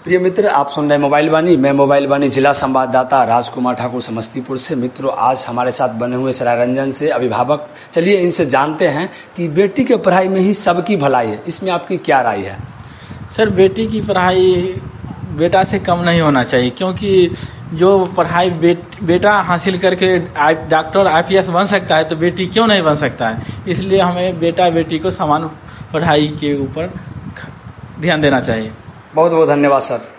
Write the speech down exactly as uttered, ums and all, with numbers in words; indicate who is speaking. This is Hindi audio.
Speaker 1: प्रिय मित्र, आप सुन रहे मोबाइल वाणी। मैं मोबाइल वाणी जिला संवाददाता राजकुमार ठाकुर समस्तीपुर से। मित्रों, आज हमारे साथ बने हुए सरायरंजन से अभिभावक, चलिए इनसे जानते हैं कि बेटी के पढ़ाई में ही सबकी भलाई है, इसमें आपकी क्या राय है?
Speaker 2: सर, बेटी की पढ़ाई बेटा से कम नहीं होना चाहिए, क्योंकि जो पढ़ाई बेट, बेटा हासिल करके डॉक्टर आई पी एस बन सकता है तो बेटी क्यों नहीं बन सकता है। इसलिए हमें बेटा बेटी को समान पढ़ाई के ऊपर ध्यान देना चाहिए।
Speaker 1: बहुत बहुत धन्यवाद सर।